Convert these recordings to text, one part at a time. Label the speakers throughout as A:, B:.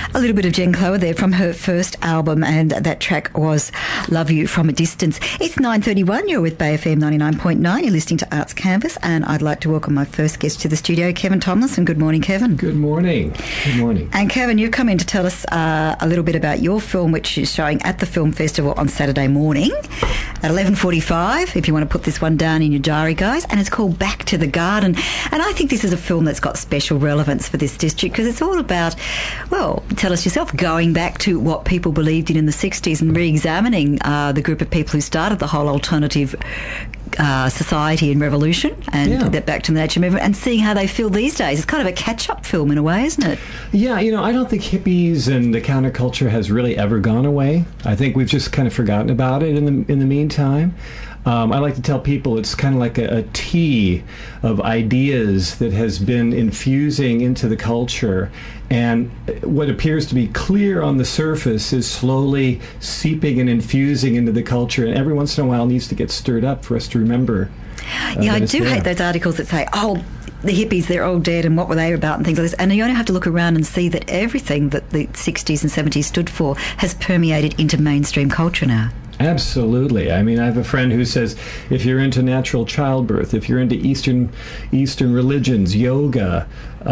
A: A little bit of Jen Cloher there from her first album, and that track was Love You From a Distance. It's 9:31. You're with Bay FM 99.9. You're listening to Arts Canvas, and I'd like to welcome my first guest to the studio, Kevin Tomlinson. Good morning, Kevin.
B: Good morning. Good morning.
A: And Kevin, you've come in to tell us a little bit about your film, which is showing at the Film Festival on Saturday morning at 11:45, if you want to put this one down in your diary, guys, and it's called Back to the Garden. And I think this is a film that's got special relevance for this district because it's all about, well, tell us yourself, going back to what people believed in the 60s and re-examining the group of people who started the whole alternative society and revolution and that Back to the Nature movement, and seeing how they feel these days. It's kind of a catch-up film in a way, isn't it?
B: Yeah, I don't think hippies and the counterculture has really ever gone away. I think we've just kind of forgotten about it in the meantime. I like to tell people it's kind of like a tea of ideas that has been infusing into the culture, and what appears to be clear on the surface is slowly seeping and infusing into the culture, and every once in a while needs to get stirred up for us to remember.
A: I do hate those articles that say, oh, the hippies, they're all dead, and what were they about, and things like this. And you only have to look around and see that everything that the 60s and 70s stood for has permeated into mainstream culture now.
B: Absolutely. I mean, I have a friend who says if you're into natural childbirth, if you're into Eastern religions, yoga,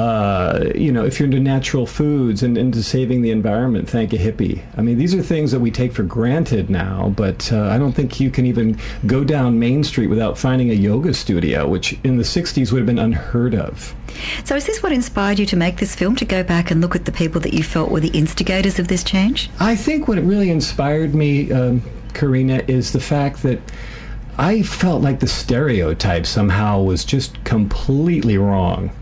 B: if you're into natural foods and into saving the environment, thank a hippie. I mean, these are things that we take for granted now, but I don't think you can even go down Main Street without finding a yoga studio, which in the 60s would have been unheard of.
A: So is this what inspired you to make this film, to go back and look at the people that you felt were the instigators of this change?
B: I think what really inspired me, Karina, is the fact that I felt like the stereotype somehow was just completely wrong.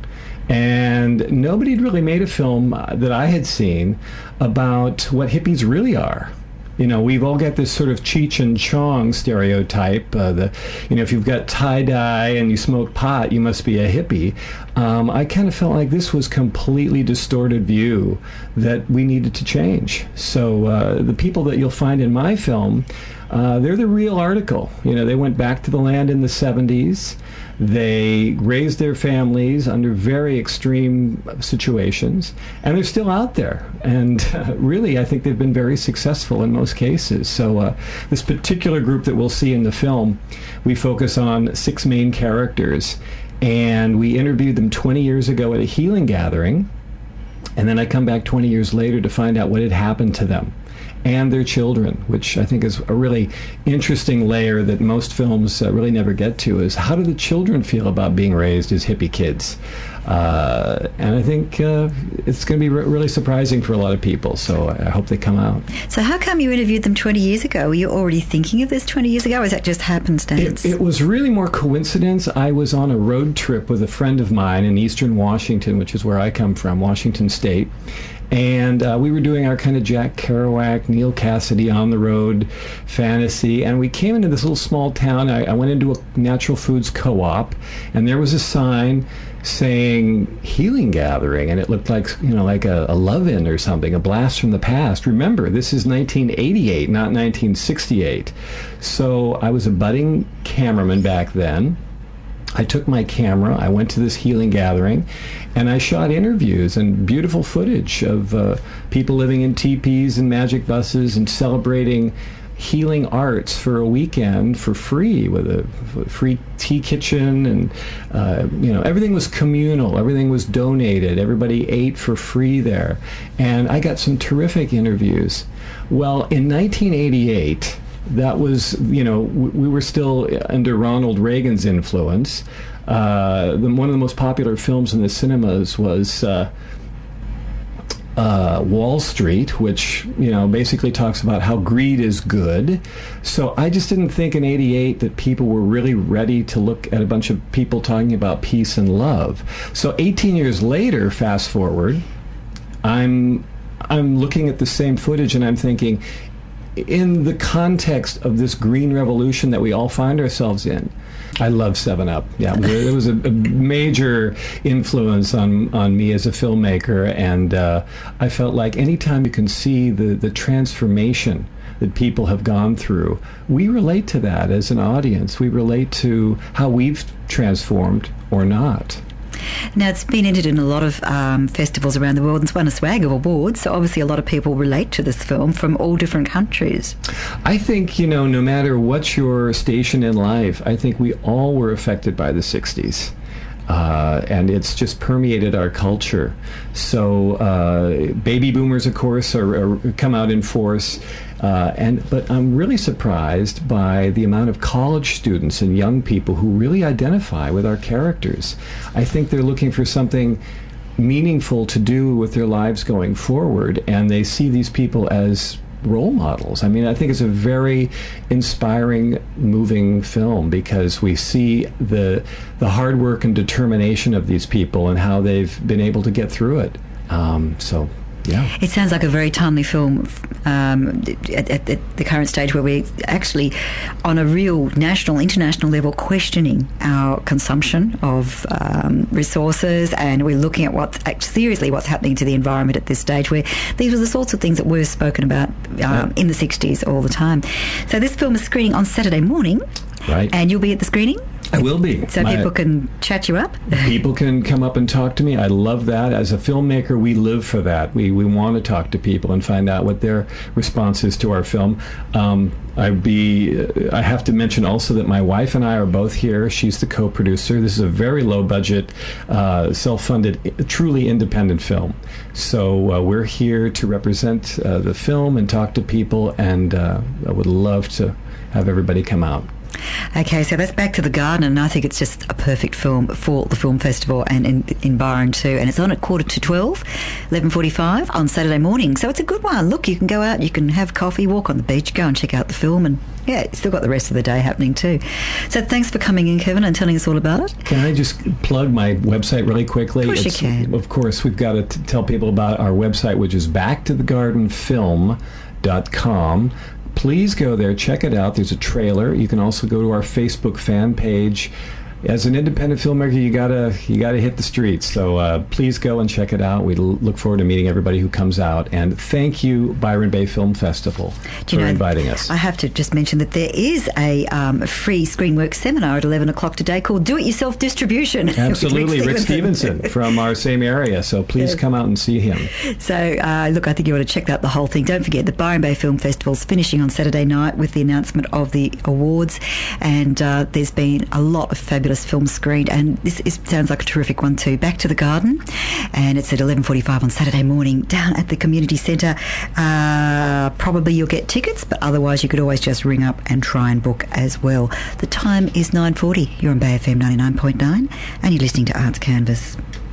B: And nobody had really made a film that I had seen about what hippies really are. We've all got this sort of Cheech and Chong stereotype. If you've got tie-dye and you smoke pot, you must be a hippie. I kind of felt like this was completely distorted view that we needed to change. So the people that you'll find in my film, they're the real article. They went back to the land in the 70s. They raised their families under very extreme situations, and they're still out there. And really, I think they've been very successful in most cases. So this particular group that we'll see in the film, we focus on 6 main characters, and we interviewed them 20 years ago at a healing gathering, and then I come back 20 years later to find out what had happened to them and their children, which I think is a really interesting layer that most films really never get to, is how do the children feel about being raised as hippie kids? And I think it's going to be really surprising for a lot of people, so I hope they come out.
A: So how come you interviewed them 20 years ago? Were you already thinking of this 20 years ago, or is that just happenstance?
B: It was really more coincidence. I was on a road trip with a friend of mine in eastern Washington, which is where I come from, Washington State. And we were doing our kind of Jack Kerouac, Neil Cassidy on-the-road fantasy, and we came into this little small town. I went into a natural foods co-op, and there was a sign saying healing gathering, and it looked like a love-in or something, a blast from the past. Remember, this is 1988, not 1968. So I was a budding cameraman back then. I took my camera, I went to this healing gathering, and I shot interviews and beautiful footage of people living in teepees and magic buses and celebrating healing arts for a weekend for free, with a free tea kitchen, and everything was communal, everything was donated, everybody ate for free there, and I got some terrific interviews. Well, in 1988, that was, we were still under Ronald Reagan's influence. One of the most popular films in the cinemas was Wall Street, which, basically talks about how greed is good. So I just didn't think in '88 that people were really ready to look at a bunch of people talking about peace and love. So 18 years later, fast forward, I'm looking at the same footage and I'm thinking, in the context of this green revolution that we all find ourselves in, I love 7-Up. Yeah, there was a major influence on me as a filmmaker, and I felt like anytime you can see the transformation that people have gone through, we relate to that as an audience. We relate to how we've transformed or not.
A: Now, it's been entered in a lot of festivals around the world and it's won a swag of awards, so obviously a lot of people relate to this film from all different countries.
B: I think, no matter what your station in life, I think we all were affected by the 60s. And it's just permeated our culture. So baby boomers, of course, are come out in force. But I'm really surprised by the amount of college students and young people who really identify with our characters. I think they're looking for something meaningful to do with their lives going forward, and they see these people as role models. I mean, I think it's a very inspiring, moving film because we see the hard work and determination of these people and how they've been able to get through it. Yeah.
A: It sounds like a very timely film at the current stage where we're actually on a real national, international level questioning our consumption of resources, and we're looking at what's happening to the environment at this stage, where these are the sorts of things that were spoken about in the 60s all the time. So this film is screening on Saturday morning.
B: Right.
A: And you'll be at the screening?
B: I will be.
A: So people can chat you up?
B: People can come up and talk to me. I love that. As a filmmaker, we live for that. We want to talk to people and find out what their response is to our film. I have to mention also that my wife and I are both here. She's the co-producer. This is a very low-budget, self-funded, truly independent film. So we're here to represent the film and talk to people, and I would love to have everybody come out.
A: Okay, so that's Back to the Garden, and I think it's just a perfect film for the film festival and in Byron too. And it's on at 11:45, 11:45 on Saturday morning. So it's a good one. Look, you can go out, you can have coffee, walk on the beach, go and check out the film, and yeah, it's still got the rest of the day happening too. So thanks for coming in, Kevin, and telling us all about it.
B: Can I just plug my website really quickly?
A: Of course you can.
B: Of course, we've got to tell people about our website, which is backtothegardenfilm.com. Please go there, check it out. There's a trailer. You can also go to our Facebook fan page. As an independent filmmaker, you gotta hit the streets. So please go and check it out. We look forward to meeting everybody who comes out. And thank you, Byron Bay Film Festival, for inviting us.
A: I have to just mention that there is a free ScreenWorks seminar at 11 o'clock today called Do-It-Yourself Distribution.
B: Absolutely, Rick Stevenson from our same area. So please come out and see him.
A: So look, I think you ought to check out the whole thing. Don't forget the Byron Bay Film Festival is finishing on Saturday night with the announcement of the awards, and there's been a lot of fabulous films screened, and this sounds like a terrific one too. Back to the Garden, and it's at 11:45 on Saturday morning down at the community centre. Probably you'll get tickets, but otherwise you could always just ring up and try and book as well. The time is 9:40. You're on Bay FM 99.9 and you're listening to Arts Canvas.